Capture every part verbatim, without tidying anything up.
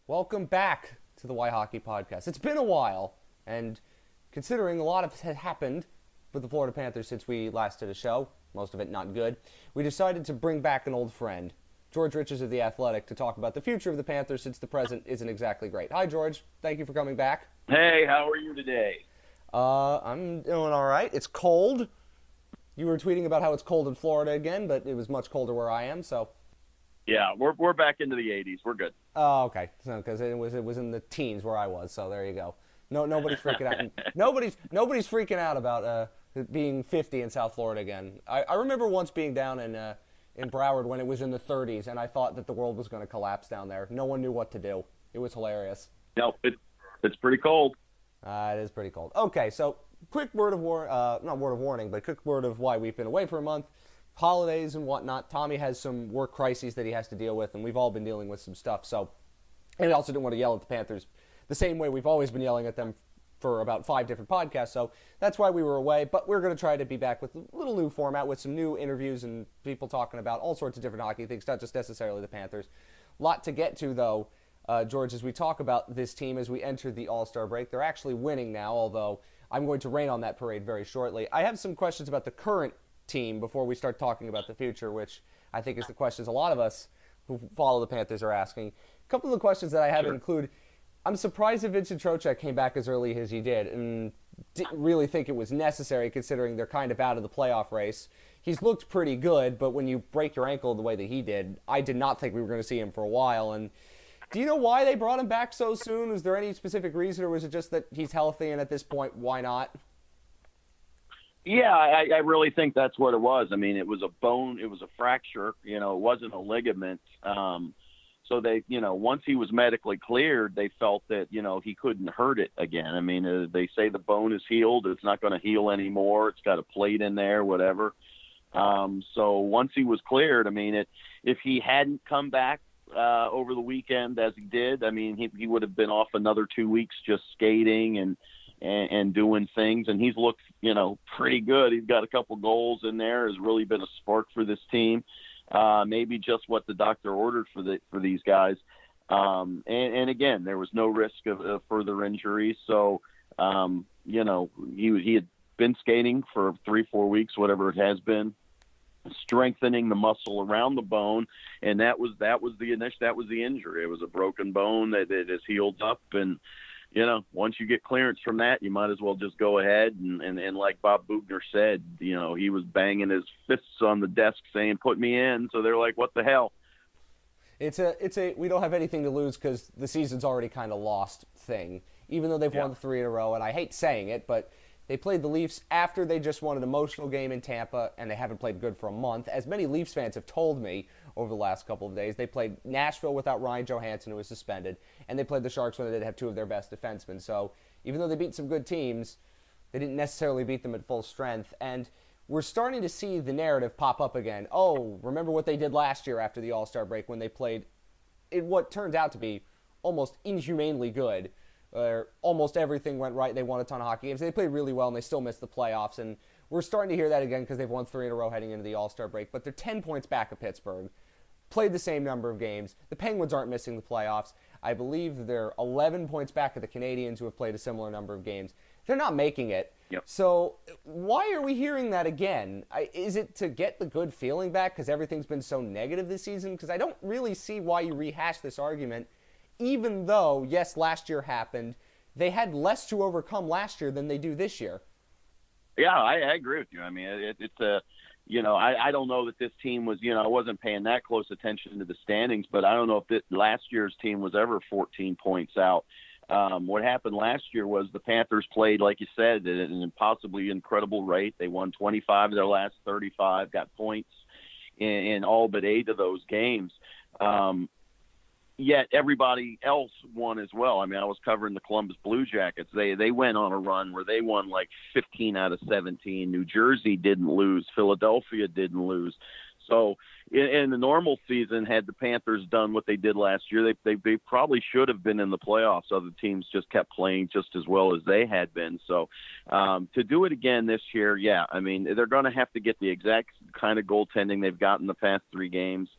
Welcome back to the Why Hockey Podcast. It's been a while, and considering a lot of has happened with the Florida Panthers since we last did a show, most of it not good, we decided to bring back an old friend, George Riches of The Athletic, to talk about the future of the Panthers since the present isn't exactly great. Hi, George. Thank you for coming back. Hey, how are you today? Uh, I'm doing all right. It's cold. You were tweeting about how it's cold in Florida again, but it was much colder where I am, so... Yeah, we're we're back into the eighties. We're good. Oh, okay. Because it was it was in the teens where I was, so there you go. No, nobody's freaking out. nobody's nobody's freaking out about uh, being fifty in South Florida again. I, I remember once being down in uh, in Broward when it was in the thirties, and I thought that the world was going to collapse down there. No one knew what to do. It was hilarious. No, it, it's pretty cold. Uh, it is pretty cold. Okay, so quick word of war, uh, not word of warning, but quick word of why we've been away for a month. Holidays and whatnot. Tommy has some work crises that he has to deal with, and we've all been dealing with some stuff. So, and we also didn't want to yell at the Panthers the same way we've always been yelling at them for about five different podcasts. So that's why we were away. But we're going to try to be back with a little new format with some new interviews and people talking about all sorts of different hockey things, not just necessarily the Panthers. A lot to get to, though, uh, George, as we talk about this team as we enter the All-Star break. They're actually winning now, although I'm going to rain on that parade very shortly. I have some questions about the current team before we start talking about the future, which I think is the questions a lot of us who follow the Panthers are asking. A couple of the questions that I have Sure. include, I'm surprised that Vincent Trocheck came back as early as he did, and didn't really think it was necessary considering they're kind of out of the playoff race. He's looked pretty good, but when you break your ankle the way that he did, I did not think we were going to see him for a while. And do you know why they brought him back so soon? Was there any specific reason, or was it just that he's healthy and at this point, why not? Yeah, I, I really think that's what it was. I mean, it was a bone, it was a fracture. You know, it wasn't a ligament. Um, so they, you know, once he was medically cleared, they felt that, you know, he couldn't hurt it again. I mean, uh, they say the bone is healed. It's not going to heal anymore. It's got a plate in there, whatever. Um, so once he was cleared, I mean, it, if he hadn't come back uh, over the weekend as he did, I mean, he, he would have been off another two weeks just skating and, and, and doing things. And he's looked, you know, pretty good. He's got a couple goals in there, has really been a spark for this team. Uh, maybe just what the doctor ordered for the, for these guys. Um, and, and again, there was no risk of, of further injuries. So, um, you know, he, he had been skating for three, four weeks, whatever it has been, strengthening the muscle around the bone. And that was, that was the initial, that was the injury. It was a broken bone that, that has healed up. And, you know, once you get clearance from that, you might as well just go ahead. And, and, and like Bob Bugner said, you know, he was banging his fists on the desk saying, put me in. So they're like, what the hell? It's a, it's a, we don't have anything to lose because the season's already kind of lost thing, even though they've Yeah. won three in a row. And I hate saying it, but they played the Leafs after they just won an emotional game in Tampa, and they haven't played good for a month. As many Leafs fans have told me over the last couple of days, they played Nashville without Ryan Johansson, who was suspended, and they played the Sharks when they did have two of their best defensemen. So even though they beat some good teams, they didn't necessarily beat them at full strength. And we're starting to see the narrative pop up again. Oh, remember what they did last year after the All-Star break when they played in what turned out to be almost inhumanely good. Where almost everything went right. They won a ton of hockey games. They played really well, and they still missed the playoffs. And we're starting to hear that again because they've won three in a row heading into the All-Star break. But they're ten points back of Pittsburgh, played the same number of games. The Penguins aren't missing the playoffs. I believe they're eleven points back of the Canadians, who have played a similar number of games. They're not making it. Yep. So why are we hearing that again? I, is it to get the good feeling back because everything's been so negative this season? Because I don't really see why you rehash this argument. Even though, yes, last year happened, they had less to overcome last year than they do this year. Yeah, I, I agree with you. I mean, it, it's a, you know, I, I don't know that this team was, you know, I wasn't paying that close attention to the standings, but I don't know if this, last year's team was ever fourteen points out. Um, what happened last year was the Panthers played, like you said, at an impossibly incredible rate. They won twenty-five of their last thirty-five, got points in, in all but eight of those games. Um, Yet everybody else won as well. I mean, I was covering the Columbus Blue Jackets. They they went on a run where they won like fifteen out of seventeen. New Jersey didn't lose. Philadelphia didn't lose. So in, in the normal season, had the Panthers done what they did last year, they, they they probably should have been in the playoffs. Other teams just kept playing just as well as they had been. So um, to do it again this year, yeah, I mean, they're going to have to get the exact kind of goaltending they've gotten the past three games.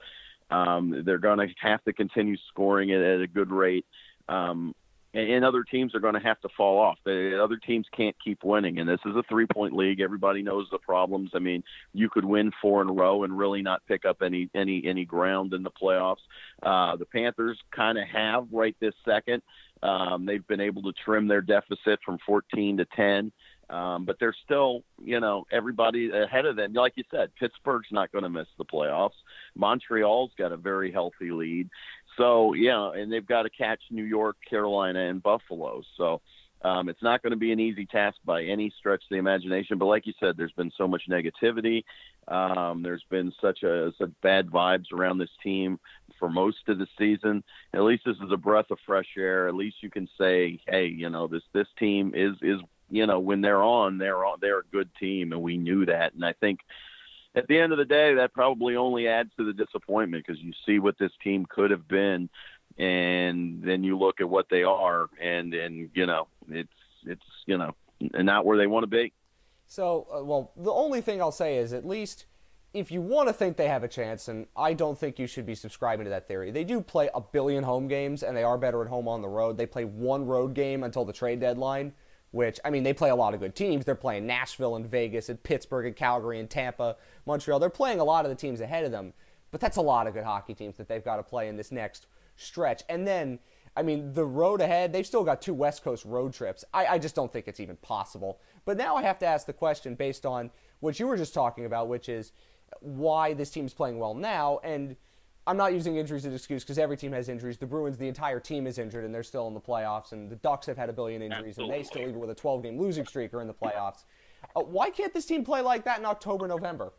Um, they're going to have to continue scoring it at a good rate. Um, and, and other teams are going to have to fall off. The other teams can't keep winning. And this is a three-point league. Everybody knows the problems. I mean, you could win four in a row and really not pick up any any any ground in the playoffs. Uh, the Panthers kind of have right this second. Um, they've been able to trim their deficit from fourteen to ten. Um, but they're still, you know, everybody ahead of them. Like you said, Pittsburgh's not going to miss the playoffs. Montreal's got a very healthy lead. So, yeah, and they've got to catch New York, Carolina, and Buffalo. So um, it's not going to be an easy task by any stretch of the imagination. But like you said, there's been so much negativity. Um, there's been such a such bad vibes around this team for most of the season. At least this is a breath of fresh air. At least you can say, hey, you know, this this team is is you know, when they're on, they're on, they're a good team, and we knew that. And I think at the end of the day, that probably only adds to the disappointment because you see what this team could have been, and then you look at what they are, and and you know, it's it's you know, not where they want to be. So, uh, well, the only thing I'll say is at least if you want to think they have a chance, and I don't think you should be subscribing to that theory, they do play a billion home games, and they are better at home on the road. They play one road game until the trade deadline, which, I mean, they play a lot of good teams. They're playing Nashville and Vegas and Pittsburgh and Calgary and Tampa, Montreal. They're playing a lot of the teams ahead of them, but that's a lot of good hockey teams that they've got to play in this next stretch. And then, I mean, the road ahead, they've still got two West Coast road trips. I, I just don't think it's even possible. But now I have to ask the question based on what you were just talking about, which is why this team's playing well now. And I'm not using injuries as an excuse because every team has injuries. The Bruins, the entire team is injured, and they're still in the playoffs. And the Ducks have had a billion injuries, Absolutely. and they still, even with a twelve-game losing streak, are in the playoffs. Uh, why can't this team play like that in October, November?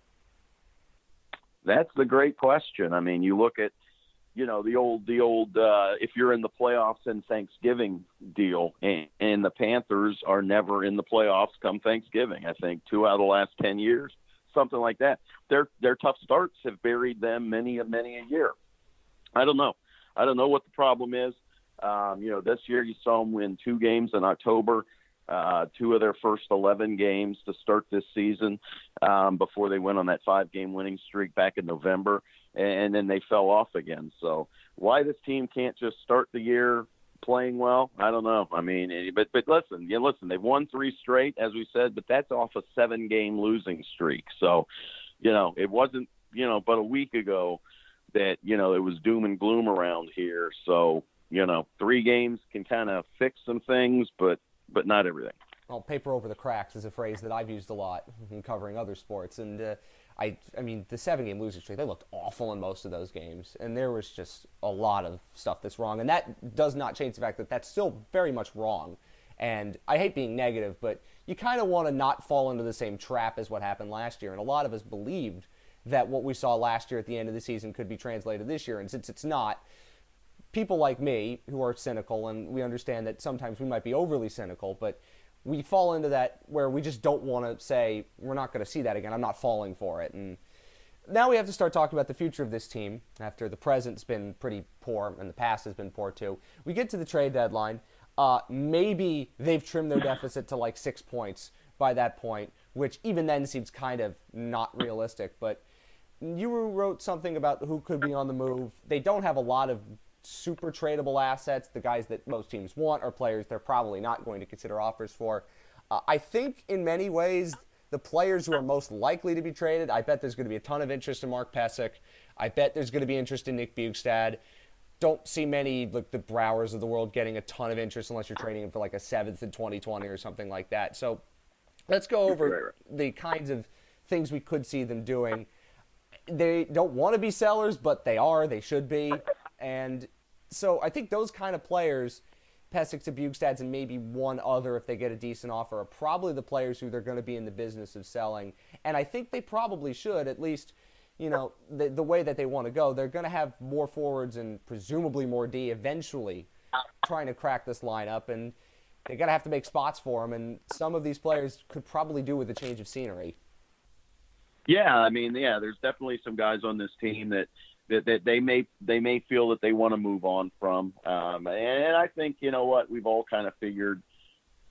That's the great question. I mean, you look at, you know, the old, the old, uh, if you're in the playoffs and Thanksgiving deal, and, and the Panthers are never in the playoffs come Thanksgiving. I think two out of the last ten years. Something like that. Their their tough starts have buried them many many a year. I don't know. I don't know what the problem is. Um, you know, this year you saw them win two games in October, uh, two of their first eleven games to start this season um, before they went on that five-game winning streak back in November, and then they fell off again. So why this team can't just start the year playing well, I don't know. I mean, but but listen, yeah, listen. They've won three straight, as we said, but that's off a seven-game losing streak. So, you know, it wasn't, you know, but a week ago that, you know, it was doom and gloom around here. So, you know, three games can kind of fix some things, but but not everything. Well, paper over the cracks is a phrase that I've used a lot in covering other sports, and uh, I, I mean, the seven-game losing streak, they looked awful in most of those games, and there was just a lot of stuff that's wrong, and that does not change the fact that that's still very much wrong. And I hate being negative, but you kind of want to not fall into the same trap as what happened last year, and a lot of us believed that what we saw last year at the end of the season could be translated this year, and since it's not, people like me who are cynical, and we understand that sometimes we might be overly cynical, but we fall into that where we just don't want to say, we're not going to see that again. I'm not falling for it. And now we have to start talking about the future of this team after the present's been pretty poor and the past has been poor too. We get to the trade deadline. Uh, maybe they've trimmed their deficit to like six points by that point, which even then seems kind of not realistic. But you wrote something about who could be on the move. They don't have a lot of super tradable assets. The guys that most teams want are players they're probably not going to consider offers for. Uh, I think in many ways, the players who are most likely to be traded, I bet there's going to be a ton of interest in Mark Pysyk. I bet there's going to be interest in Nick Bjugstad. Don't see many, like the Browers of the world, getting a ton of interest unless you're trading him for like a seventh in twenty twenty or something like that. So let's go over the kinds of things we could see them doing. They don't want to be sellers, but they are. They should be. And so I think those kind of players, Pysyk to Bjugstad and maybe one other if they get a decent offer, are probably the players who they're going to be in the business of selling. And I think they probably should, at least, you know, the, the way that they want to go. They're going to have more forwards and presumably more D eventually trying to crack this lineup. And they're going to have to make spots for them. And some of these players could probably do with a change of scenery. Yeah, I mean, yeah, there's definitely some guys on this team that That, that they may they may feel that they want to move on from, um, and I think, you know what, we've all kind of figured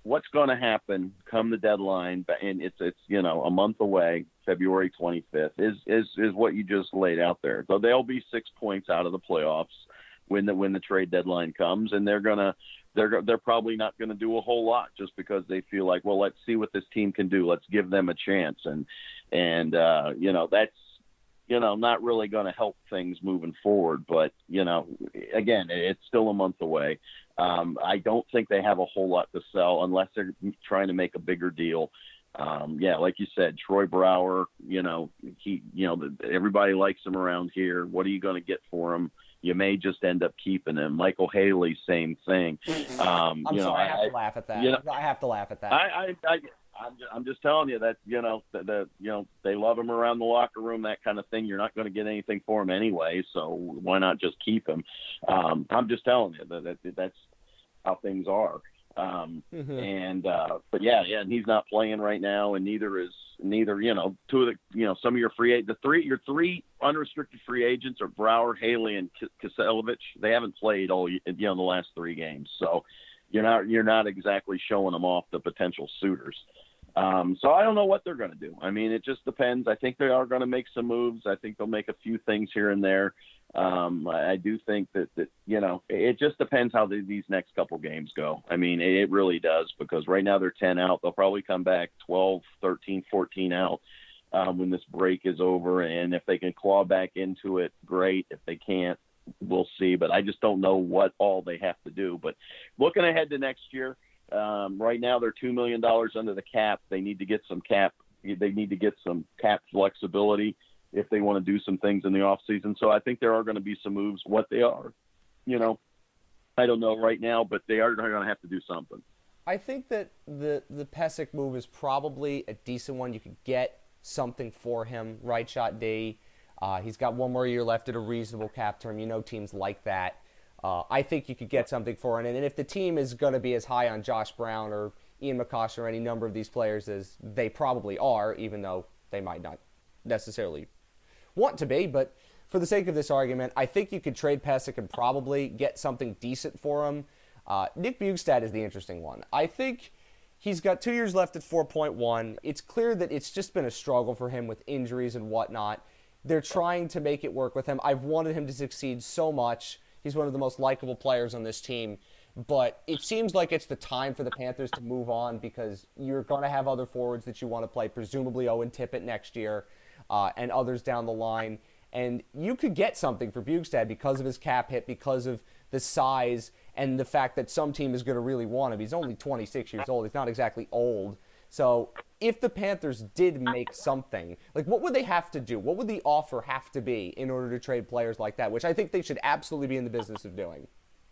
what's going to happen come the deadline, and it's it's you know a month away, February twenty-fifth, is is is what you just laid out there. So they'll be six points out of the playoffs when the when the trade deadline comes, and they're gonna they're they're probably not going to do a whole lot just because they feel like, well, let's see what this team can do, let's give them a chance, and and uh, you know that's you know not really going to help things moving forward. But you know, again, it's still a month away. Um, I don't think they have a whole lot to sell unless they're trying to make a bigger deal. Um, yeah, like you said, Troy Brouwer, you know, he, you know, everybody likes him around here. What are you going to get for him? You may just end up keeping him. Michael Haley, same thing. Um, I'm you know, sorry, I have I, to laugh at that. You know, I have to laugh at that. I, I, I I'm, I'm just telling you that, you know, that, that, you know, they love him around the locker room, that kind of thing. You're not going to get anything for him anyway, so why not just keep him? Um, I'm just telling you that, that that's how things are. Um, mm-hmm. And, uh, but yeah, yeah, and he's not playing right now, and neither is, neither, you know, two of the, you know, some of your free, the three, your three unrestricted free agents are Brouwer, Haley, and Kiselovich. They haven't played all, you know, the last three games. So you're not, you're not exactly showing them off the potential suitors. Um, so I don't know what they're going to do. I mean, it just depends. I think they are going to make some moves. I think they'll make a few things here and there. Um, I, I do think that, that, you know, it just depends how the, these next couple games go. I mean, it, it really does, because right now they're ten out. They'll probably come back twelve, thirteen, fourteen out um, when this break is over. And if they can claw back into it, great. If they can't, we'll see. But I just don't know what all they have to do. But looking ahead to next year, Um, right now they're two million dollars under the cap. They need to get some cap. They need to get some cap flexibility if they want to do some things in the off season. So I think there are going to be some moves. What they are, you know, I don't know right now, but they are going to have to do something. I think that the, the Pysyk move is probably a decent one. You could get something for him, right, Shot D. Uh, he's got one more year left at a reasonable cap term. You know teams like that. Uh, I think you could get something for it. And if the team is going to be as high on Josh Brown or Ian McCoshen or any number of these players as they probably are, even though they might not necessarily want to be, but for the sake of this argument, I think you could trade Pysyk and probably get something decent for him. Uh, Nick Bjugstad is the interesting one. I think he's got two years left at four point one. It's clear that it's just been a struggle for him with injuries and whatnot. They're trying to make it work with him. I've wanted him to succeed so much. He's one of the most likable players on this team. But it seems like it's the time for the Panthers to move on, because you're going to have other forwards that you want to play, presumably Owen Tippett next year, uh, and others down the line. And you could get something for Bjugstad because of his cap hit, because of the size, and the fact that some team is going to really want him. He's only twenty-six years old. He's not exactly old. So if the Panthers did make something, like what would they have to do? What would the offer have to be in order to trade players like that, which I think they should absolutely be in the business of doing?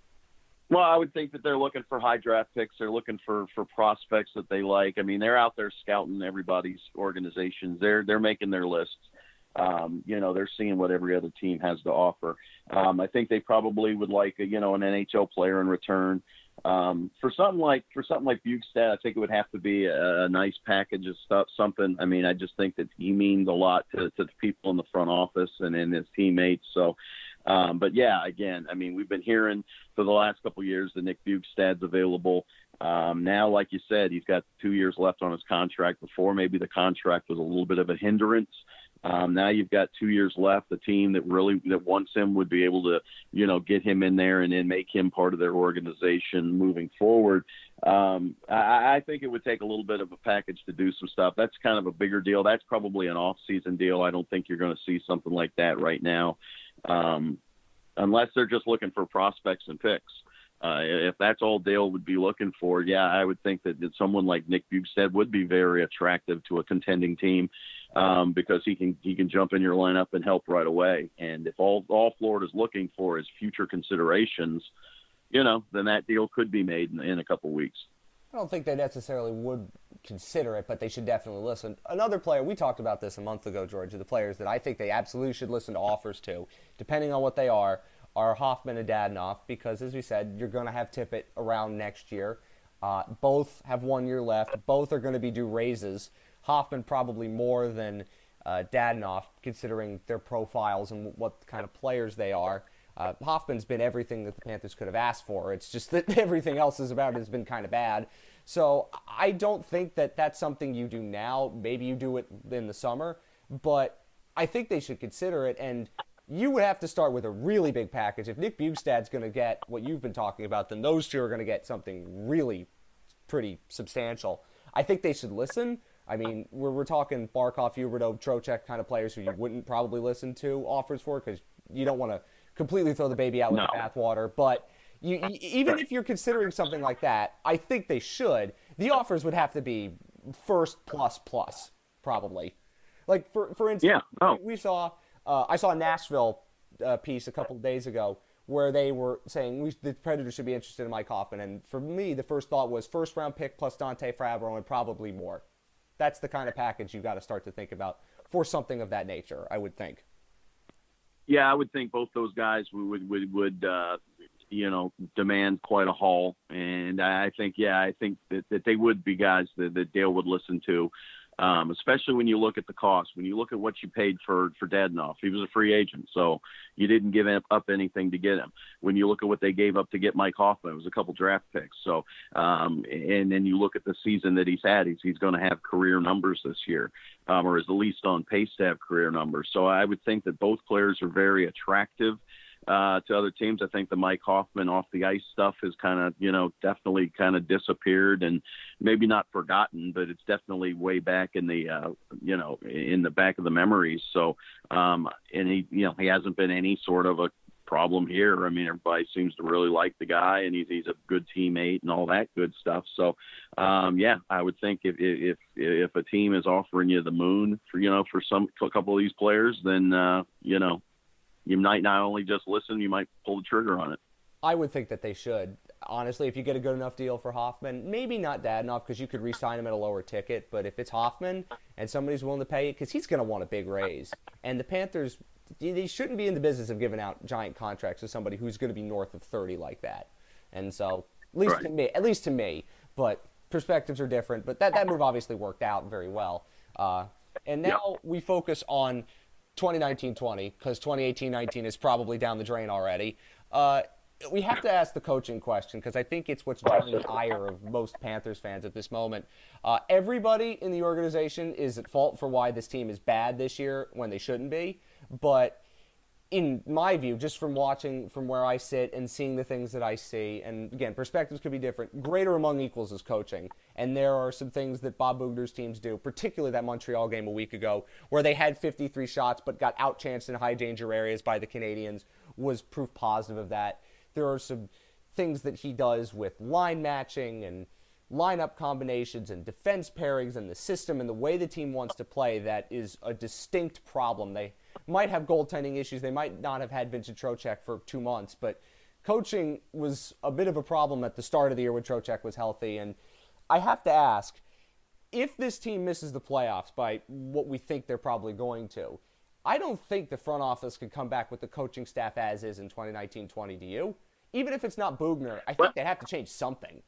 Well, I would think that they're looking for high draft picks. They're looking for, for prospects that they like. I mean, they're out there scouting everybody's organizations. They're they're making their lists. Um, you know, they're seeing what every other team has to offer. Um, I think they probably would like a, you know, an N H L player in return. Um, for something like for something like Bjugstad, I think it would have to be a, a nice package of stuff. Something. I mean, I just think that he means a lot to, to the people in the front office and in his teammates. So. Um, but yeah, again, I mean, we've been hearing for the last couple of years that Nick Bjugstad's available. Um, now, like you said, he's got two years left on his contract. Before, maybe the contract was a little bit of a hindrance. Um, now you've got two years left. The team that really that wants him would be able to, you know, get him in there and then make him part of their organization moving forward. Um, I, I think it would take a little bit of a package to do some stuff. That's kind of a bigger deal. That's probably an off-season deal. I don't think you're going to see something like that right now. Um, unless they're just looking for prospects and picks. Uh, if that's all Dale would be looking for, yeah, I would think that, that someone like Nick Bjugstad would be very attractive to a contending team, um, because he can he can jump in your lineup and help right away. And if all all Florida's looking for is future considerations, you know, then that deal could be made in, in a couple weeks. I don't think they necessarily would consider it, but they should definitely listen. Another player, we talked about this a month ago, George, of the players that I think they absolutely should listen to offers to, depending on what they are, are Hoffman and Dadonov, because, as we said, you're going to have Tippett around next year. Uh, both have one year left. Both are going to be due raises. Hoffman probably more than uh, Dadonov, considering their profiles and what kind of players they are. Uh, Hoffman's been everything that the Panthers could have asked for. It's just that everything else is about it has been kind of bad. So I don't think that that's something you do now. Maybe you do it in the summer, but I think they should consider it. And you would have to start with a really big package. If Nick Bjugstad's going to get what you've been talking about, then those two are going to get something really pretty substantial. I think they should listen. I mean, we're, we're talking Barkov, Huberdeau, Trocheck kind of players who you wouldn't probably listen to offers for because you don't want to completely throw the baby out with No. the bathwater. But you, you, even if you're considering something like that, I think they should. The offers would have to be first plus plus, probably. Like, for, for instance, Yeah. Oh. we saw, uh, I saw a Nashville uh, piece a couple of days ago where they were saying we, the Predators should be interested in Mike Hoffman. And for me, the first thought was first round pick plus Dante Fabro and probably more. That's the kind of package you've got to start to think about for something of that nature, I would think. Yeah, I would think both those guys would would would uh, you know demand quite a haul, and I think yeah, I think that, that they would be guys that, that Dale would listen to, um, especially when you look at the cost. When you look at what you paid for for Dadonov, he was a free agent, so you didn't give up anything to get him. When you look at what they gave up to get Mike Hoffman, it was a couple draft picks. So, um, and then you look at the season that he's had, he's he's going to have career numbers this year. Um, or is at least on pace to have career numbers. So I would think that both players are very attractive uh, to other teams. I think the Mike Hoffman off the ice stuff has kind of, you know, definitely kind of disappeared and maybe not forgotten, but it's definitely way back in the, uh, you know, in the back of the memories. So, um, and he, you know, he hasn't been any sort of a problem here. I mean, everybody seems to really like the guy, and he's he's a good teammate and all that good stuff. So, um, yeah, I would think if if if a team is offering you the moon for you know for some for a couple of these players, then uh, you know you might not only just listen, you might pull the trigger on it. I would think that they should. Honestly, if you get a good enough deal for Hoffman, maybe not Dadonov because you could re-sign him at a lower ticket, but if it's Hoffman and somebody's willing to pay it, because he's going to want a big raise, and the Panthers, they shouldn't be in the business of giving out giant contracts to somebody who's going to be north of thirty like that. And so, at least right. to me, at least to me, but perspectives are different. But that, that move obviously worked out very well. Uh, and now yep. we focus on twenty nineteen twenty because twenty eighteen nineteen is probably down the drain already. Uh, we have to ask the coaching question because I think it's what's drawing the ire of most Panthers fans at this moment. Uh, everybody in the organization is at fault for why this team is bad this year when they shouldn't be. But in my view, just from watching from where I sit and seeing the things that I see, and again, perspectives could be different, greater among equals is coaching. And there are some things that Bob Boughner's teams do, particularly that Montreal game a week ago, where they had fifty-three shots but got outchanced in high danger areas by the Canadians, was proof positive of that. There are some things that he does with line matching and lineup combinations and defense pairings and the system and the way the team wants to play that is a distinct problem. They might have goaltending issues. They might not have had Vincent Trocheck for two months, but coaching was a bit of a problem at the start of the year when Trocheck was healthy. And I have to ask, if this team misses the playoffs by what we think they're probably going to, I don't think the front office could come back with the coaching staff as is in twenty nineteen twenty. Do you? Even if it's not Boughner, I think well, they'd have to change something.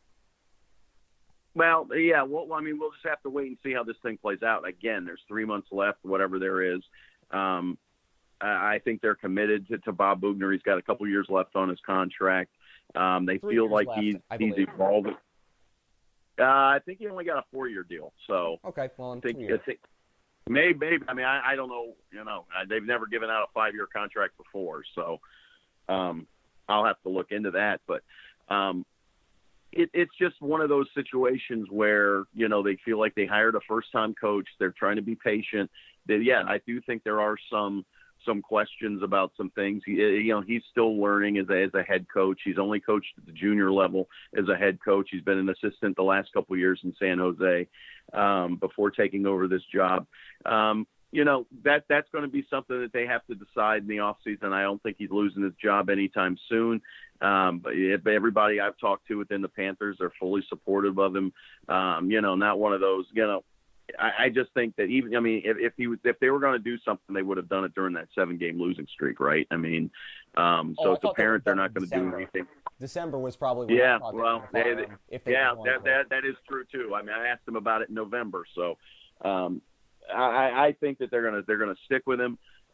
Well, yeah, well, I mean, we'll just have to wait and see how this thing plays out. Again, there's three months left, whatever there is. Um, I think they're committed to, to Bob Boughner. He's got a couple years left on his contract. Um, they Three feel like left, he's I he's believe. evolving. Uh, I think he only got a four-year deal. So Okay, well, in I think, two I years. think maybe, maybe. I mean, I, I don't know. You know, they've never given out a five-year contract before, so um, I'll have to look into that. But um, it, it's just one of those situations where you know they feel like they hired a first-time coach. They're trying to be patient. They, yeah, I do think there are some. some questions about some things. He, you know, he's still learning as a, as a head coach. He's only coached at the junior level as a head coach. He's been an assistant the last couple of years in San Jose um, before taking over this job. Um, you know, that that's going to be something that they have to decide in the offseason. I don't think he's losing his job anytime soon. Um, but everybody I've talked to within the Panthers are fully supportive of him. Um, you know, not one of those, you know, I, I just think that even, I mean, if, if he was, if they were going to do something, they would have done it during that seven game losing streak. Right. I mean, um, so Oh, I it's thought they apparent were they're not going to do December. anything. December was probably when Yeah. I thought they Well, were gonna they, fire they, him if they yeah, were going that, to. that, that is true too. I mean, I asked them about it in November. So, um, I, I think that they're going to, they're going to stick with him.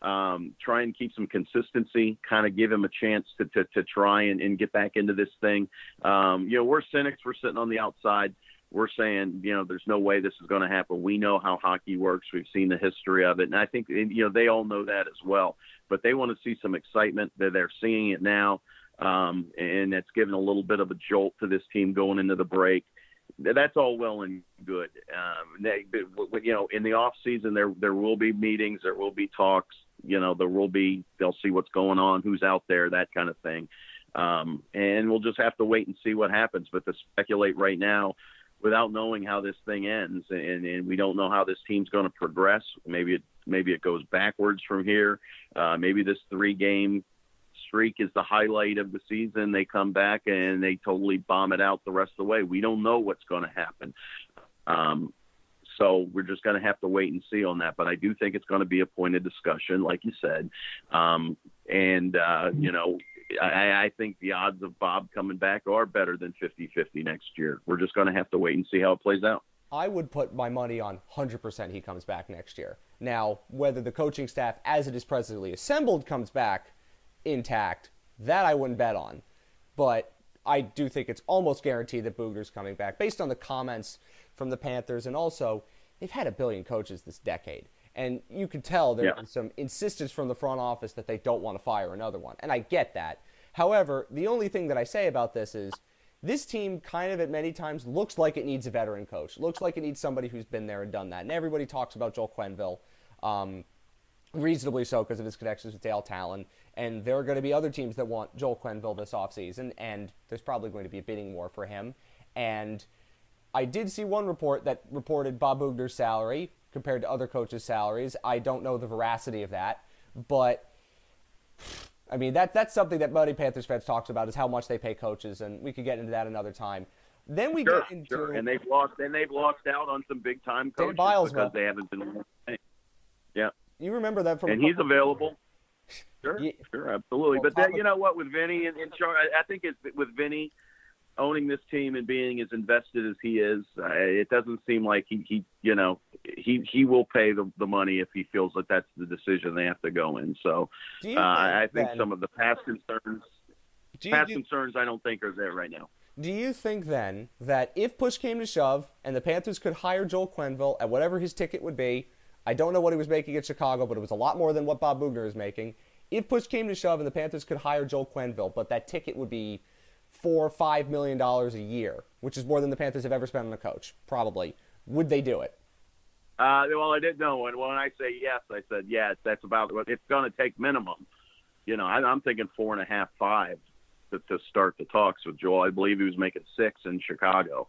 Um, try and keep some consistency, kind of give him a chance to to, to try and, and get back into this thing. Um, you know, we're cynics. We're sitting on the outside. We're saying, you know, there's no way this is going to happen. We know how hockey works. We've seen the history of it. And I think, you know, they all know that as well. But they want to see some excitement. That they're seeing it now. Um, and that's given a little bit of a jolt to this team going into the break. That's all well and good. Um, they, you know, in the off season, there there will be meetings, there will be talks. You know, there will be. They'll see what's going on, who's out there, that kind of thing. Um, and we'll just have to wait and see what happens. But to speculate right now, without knowing how this thing ends, and, and we don't know how this team's going to progress. Maybe it maybe it goes backwards from here. Uh, maybe this three game streak is the highlight of the season. They come back and they totally bomb it out the rest of the way. We don't know what's going to happen. Um, so we're just going to have to wait and see on that. But I do think it's going to be a point of discussion, like you said. Um, and, uh, you know, I, I think the odds of Bob coming back are better than fifty-fifty next year. We're just going to have to wait and see how it plays out. I would put my money on one hundred percent he comes back next year. Now, whether the coaching staff, as it is presently assembled, comes back intact, that I wouldn't bet on. But I do think it's almost guaranteed that Bugner's coming back, based on the comments from the Panthers. And also, they've had a billion coaches this decade. And you can tell there's yeah. some insistence from the front office that they don't want to fire another one. And I get that. However, the only thing that I say about this is this team kind of at many times looks like it needs a veteran coach. Looks like it needs somebody who's been there and done that. And everybody talks about Joel Quenneville, um, reasonably so because of his connections with Dale Talon. And there are going to be other teams that want Joel Quenneville this offseason, and there's probably going to be a bidding war for him. And I did see one report that reported Bob Bugner's salary compared to other coaches' salaries. I don't know the veracity of that, but I mean, that that's something that Muddy Panthers fans talks about is how much they pay coaches, and we could get into that another time. Then we sure, get into sure. and they've lost and they've lost out on some big time coaches Biles, because they haven't been. Yeah, you remember that from and he's available. Sure, yeah. sure, absolutely. Well, but that, you know what, with Vinny and, and Char, I think it's with Vinny owning this team and being as invested as he is, uh, it doesn't seem like he, he you know, he he will pay the, the money if he feels that that's the decision they have to go in. So uh, think I think then, some of the past concerns, you, past do, concerns, I don't think are there right now. Do you think then that if push came to shove and the Panthers could hire Joel Quenneville at whatever his ticket would be, I don't know what he was making at Chicago, but it was a lot more than what Bob Bugner is making. If push came to shove and the Panthers could hire Joel Quenneville, but that ticket would be four or five million dollars a year, which is more than the Panthers have ever spent on a coach, probably, would they do it? Uh, well, I didn't know. And when I say yes, I said yes. That's about what it's going to take minimum. You know, I, I'm thinking four and a half, five to, to start the talks with Joel. I believe he was making six in Chicago.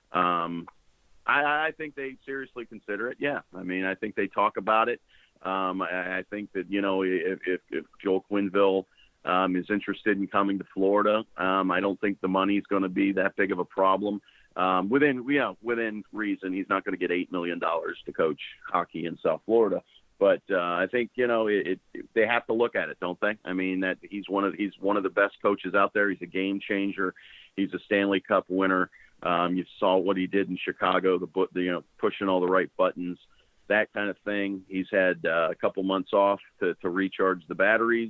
Um, I, I think they seriously consider it. Yeah, I mean, I think they talk about it. Um, I, I think that, you know, if, if, if Joel Quenneville um, is interested in coming to Florida, um, I don't think the money is going to be that big of a problem. Um, within, you know, within reason, he's not going to get eight million dollars to coach hockey in South Florida. But uh, I think, you know, it, it, they have to look at it, don't they? I mean, that he's one of he's one of the best coaches out there. He's a game changer. He's a Stanley Cup winner. Um, you saw what he did in Chicago, the, the you know pushing all the right buttons, that kind of thing. He's had uh, a couple months off to, to recharge the batteries.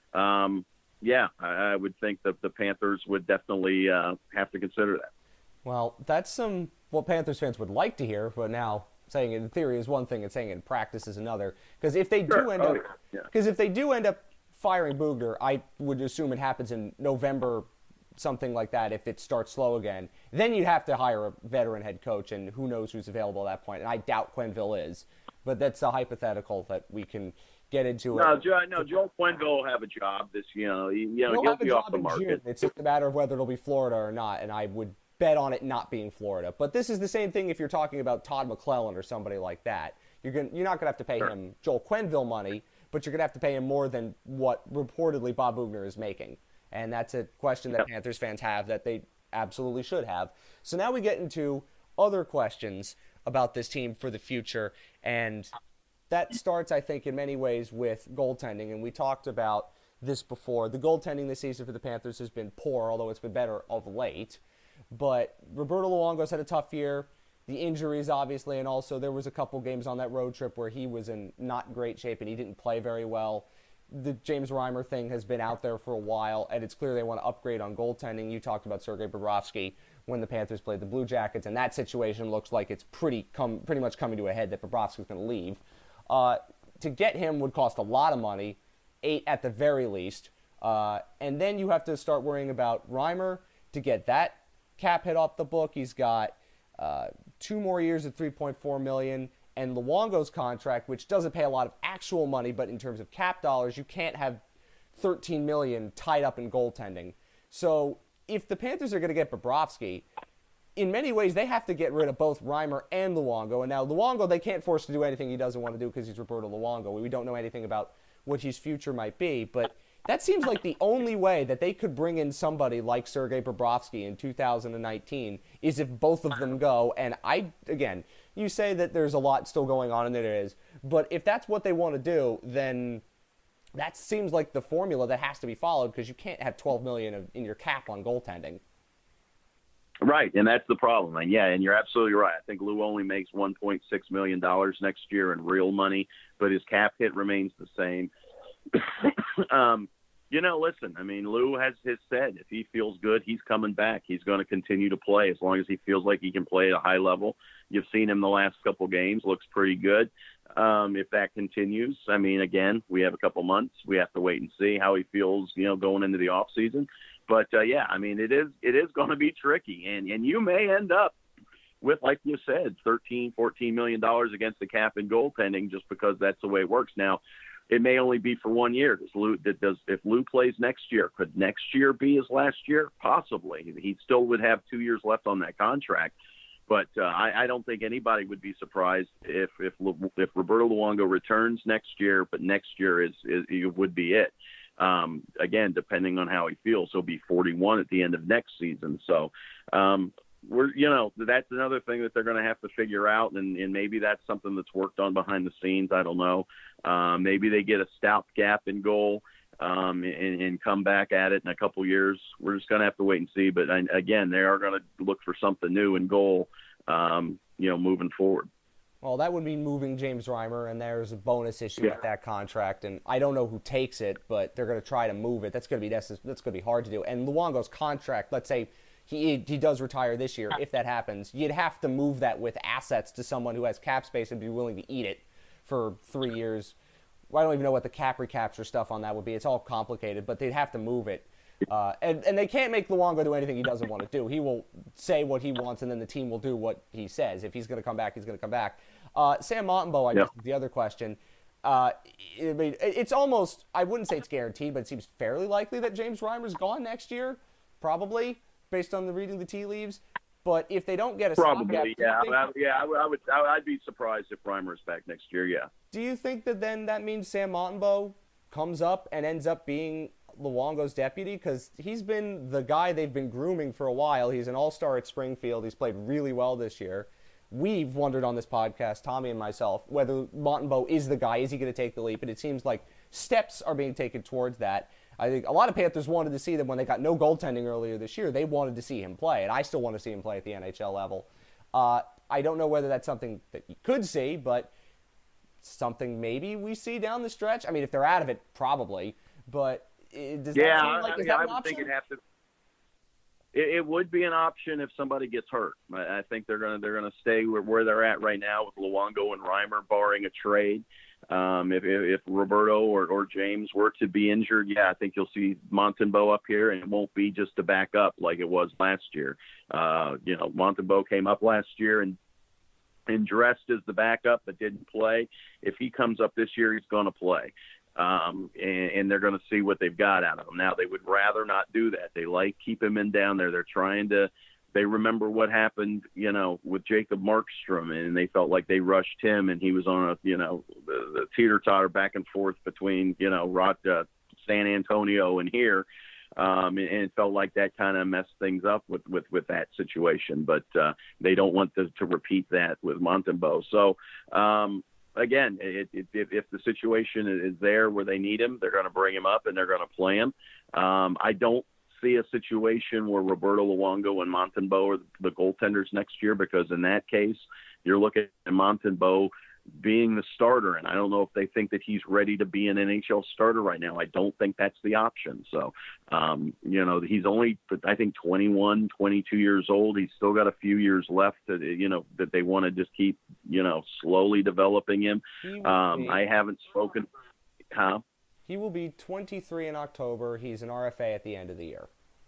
Um, yeah, I, I would think that the Panthers would definitely uh, have to consider that. Well, that's some what Panthers fans would like to hear, but now saying it in theory is one thing and saying it in practice is another. Because if they sure. do end oh, up, yeah. because if they do end up firing Bugner, I would assume it happens in November, something like that. If it starts slow again, then you'd have to hire a veteran head coach, and who knows who's available at that point. And I doubt Quenneville is, but that's a hypothetical that we can get into. No, it. Joe, no, Joel Quenneville will have a job this. You know, you know, he'll, he'll have a be job off the in market. June. It's just a matter of whether it'll be Florida or not, and I would bet on it not being Florida. But this is the same thing if you're talking about Todd McClellan or somebody like that. You're going you're not going to have to pay sure. him Joel Quenneville money, but you're going to have to pay him more than what reportedly Bob Bugner is making. And that's a question that yep. Panthers fans have that they absolutely should have. So now we get into other questions about this team for the future, and that starts, I think, in many ways with goaltending. And we talked about this before. The goaltending this season for the Panthers has been poor, although it's been better of late. But Roberto Luongo's had a tough year. the injuries, obviously, and also there was a couple games on that road trip where he was in not great shape and he didn't play very well. The James Reimer thing has been out there for a while, and it's clear they want to upgrade on goaltending. You talked about Sergei Bobrovsky when the Panthers played the Blue Jackets, and that situation looks like it's pretty com- pretty much coming to a head that Bobrovsky's going to leave. Uh, to get him would cost a lot of money, eight at the very least. Uh, and then you have to start worrying about Reimer to get that cap hit off the book. He's got uh, two more years at three point four million dollars, and Luongo's contract, which doesn't pay a lot of actual money, but in terms of cap dollars, you can't have thirteen million dollars tied up in goaltending. So if the Panthers are going to get Bobrovsky, in many ways they have to get rid of both Reimer and Luongo. And now Luongo, they can't force to do anything he doesn't want to do because he's Roberto Luongo. We don't know anything about what his future might be, but that seems like the only way that they could bring in somebody like Sergei Bobrovsky in two thousand nineteen is if both of them go. And I, again, you say that there's a lot still going on, and there is, but if that's what they want to do, then that seems like the formula that has to be followed, because you can't have twelve million dollars in your cap on goaltending. Right, and that's the problem. And yeah, and you're absolutely right. I think Lou only makes one point six million dollars next year in real money, but his cap hit remains the same. um, you know, listen, I mean, Lou has, has said if he feels good, he's coming back. He's going to continue to play as long as he feels like he can play at a high level. You've seen him the last couple games, looks pretty good. Um, if that continues, I mean, again, we have a couple months. We have to wait and see how he feels, you know, going into the off season. But uh, yeah, I mean, it is it is going to be tricky, and and you may end up with, like you said, thirteen, fourteen million dollars against the cap in goaltending, just because that's the way it works. Now, it may only be for one year. Does Lou, does if Lou plays next year, could next year be his last year? Possibly. He still would have two years left on that contract. But uh, I, I don't think anybody would be surprised if if if Roberto Luongo returns next year. But next year is, is it would be it. Um, again, depending on how he feels, he'll be forty-one at the end of next season. So um, we're you know that's another thing that they're going to have to figure out, and, and maybe that's something that's worked on behind the scenes. I don't know. Uh, maybe they get a stopgap in goal. Um, and, and come back at it in a couple years. We're just going to have to wait and see. But I, again, they are going to look for something new in goal, um, you know, moving forward. Well, that would mean moving James Reimer, and there's a bonus issue Yeah. with that contract. And I don't know who takes it, but they're going to try to move it. That's going to be that's, that's going to be hard to do. And Luongo's contract, let's say he he does retire this year, if that happens, you'd have to move that with assets to someone who has cap space and be willing to eat it for three years. I don't even know what the cap recapture stuff on that would be. It's all complicated, but they'd have to move it. Uh, and, and they can't make Luongo do anything he doesn't want to do. He will say what he wants, and then the team will do what he says. If he's going to come back, he's going to come back. Uh, Sam Montembeault, I Yep. guess, the other question. Uh, I mean, it's almost, I wouldn't say it's guaranteed, but it seems fairly likely that James Reimer's gone next year, probably, based on the reading the tea leaves. But if they don't get a Probably, stopgap, do you yeah. think- I, yeah, I, would- I would. I, I'd be surprised if Reimer's back next year. Yeah. Do you think that then that means Sam Montembeault comes up and ends up being Luongo's deputy? Because he's been the guy they've been grooming for a while. He's an all-star at Springfield. He's played really well this year. We've wondered on this podcast, Tommy and myself, whether Montembeault is the guy. Is he going to take the leap? And it seems like steps are being taken towards that. I think a lot of Panthers wanted to see them when they got no goaltending earlier this year. They wanted to see him play, and I still want to see him play at the N H L level. Uh, I don't know whether that's something that you could see, but something maybe we see down the stretch. I mean, if they're out of it, probably. But it, does Yeah, that seem like I, is mean, that I an would option? think it'd have to. It, it would be an option if somebody gets hurt. I, I think they're gonna they're gonna stay where, where they're at right now with Luongo and Reimer, barring a trade. Um, if, if if Roberto or, or James were to be injured, yeah, I think you'll see Montembeault up here, and it won't be just to back up like it was last year. Uh, you know, Montembeault came up last year and and dressed as the backup but didn't play. If he comes up this year, he's going to play. Um, and, and they're going to see what they've got out of him. Now, they would rather not do that. They like keep him in down there. They're trying to – they remember what happened, you know, with Jacob Markstrom, and they felt like they rushed him, and he was on a, you know, the, the teeter-totter back and forth between, you know, Rod, uh, San Antonio and here. Um, and, and it felt like that kind of messed things up with, with, with that situation. But uh, they don't want to, to repeat that with Montembeault. So, um, again, it, it, if, if the situation is there where they need him, they're going to bring him up and they're going to play him. Um, I don't see a situation where Roberto Luongo and Montembeault are the goaltenders next year, because in that case, you're looking at Montembeault being the starter, and I don't know if they think that he's ready to be an N H L starter right now. I don't think that's the option. So, um, you know, he's only, I think, twenty-one, twenty-two years old. He's still got a few years left to, you know, that they want to just keep, you know, slowly developing him. Um, I haven't spoken. Huh? He will be twenty-three in October. He's an R F A at the end of the year.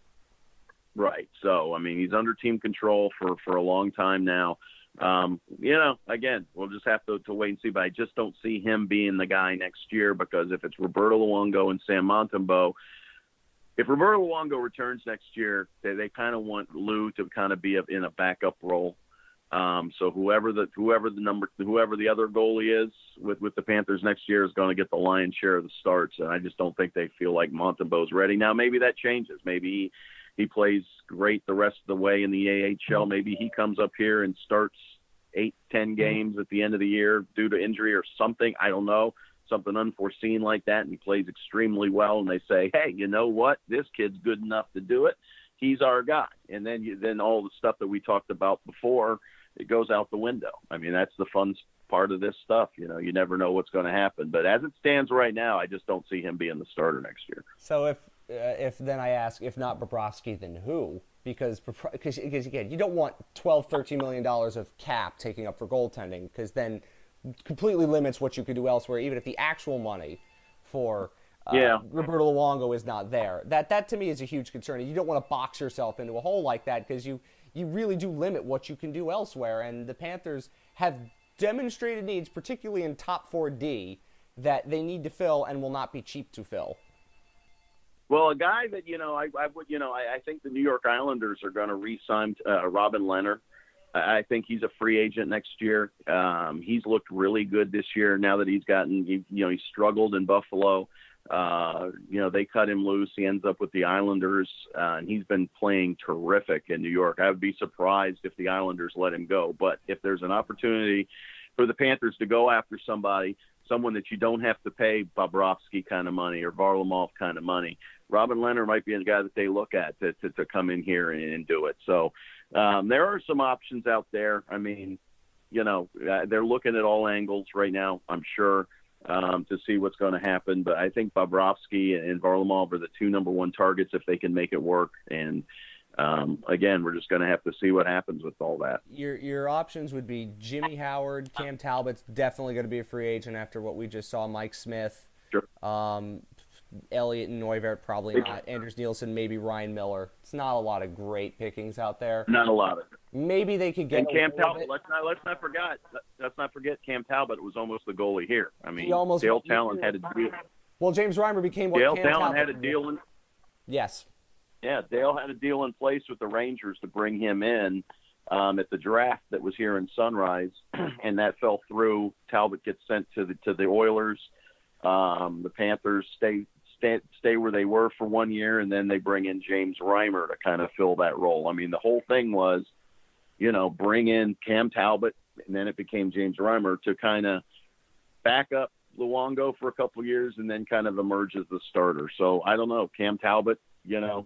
Right. So, I mean, he's under team control for, for a long time now. Um, you know, again, we'll just have to, to wait and see, but I just don't see him being the guy next year, because if it's Roberto Luongo and Sam Montembeault, if Roberto Luongo returns next year, they, they kind of want Lou to kind of be a, in a backup role. Um, so whoever the, whoever the number, whoever the other goalie is with, with the Panthers next year is going to get the lion's share of the starts. And I just don't think they feel like Montembeault's ready. Now, maybe that changes. Maybe he, He plays great the rest of the way in the A H L. Maybe he comes up here and starts eight, ten games at the end of the year due to injury or something. I don't know, something unforeseen like that, and he plays extremely well. And they say, hey, you know what? This kid's good enough to do it. He's our guy. And then you, then all the stuff that we talked about before, it goes out the window. I mean, that's the fun part of this stuff. You know, you never know what's going to happen. But as it stands right now, I just don't see him being the starter next year. So if Uh, if then I ask, if not Bobrovsky, then who? Because, because, because again, you don't want twelve, thirteen million dollars of cap taking up for goaltending, because then completely limits what you could do elsewhere, even if the actual money for uh, yeah. Roberto Luongo is not there. That, that to me is a huge concern. You don't want to box yourself into a hole like that, because you, you really do limit what you can do elsewhere. And the Panthers have demonstrated needs, particularly in top four D, that they need to fill and will not be cheap to fill. Well, a guy that, you know, I, I would, you know, I, I think the New York Islanders are going to re-sign uh, Robin Lehner. I, I think he's a free agent next year. Um, he's looked really good this year now that he's gotten, he, you know, he struggled in Buffalo. Uh, you know, they cut him loose. He ends up with the Islanders, uh, and he's been playing terrific in New York. I would be surprised if the Islanders let him go. But if there's an opportunity for the Panthers to go after somebody, someone that you don't have to pay Bobrovsky kind of money or Varlamov kind of money, Robin Lehner might be a guy that they look at to, to, to come in here and, and do it. So um, there are some options out there. I mean, you know, uh, they're looking at all angles right now, I'm sure, um, to see what's going to happen. But I think Bobrovsky and Varlamov are the two number one targets if they can make it work. And um, again, we're just going to have to see what happens with all that. Your your options would be Jimmy Howard. Cam Talbot's definitely going to be a free agent after what we just saw. Mike Smith. Sure. Um, Elliott and Neuvirth, probably not. Anders Nielsen, maybe Ryan Miller. It's not a lot of great pickings out there. Not a lot of it. Maybe they could get. And Cam Talbot. Let's not let's not forget. Let's not forget Cam Talbot was almost the goalie here. I mean, almost, Dale Talon had a deal. Well, James Reimer became what Dale Cam Talon Talbot had a deal in. Yes. Yeah, Dale had a deal in place with the Rangers to bring him in um, at the draft that was here in Sunrise, and that fell through. Talbot gets sent to the to the Oilers. Um, the Panthers stay. Stay, stay where they were for one year, and then they bring in James Reimer to kind of fill that role. I mean, the whole thing was, you know, bring in Cam Talbot, and then it became James Reimer to kind of back up Luongo for a couple of years and then kind of emerge as the starter. So I don't know. Cam Talbot, you know,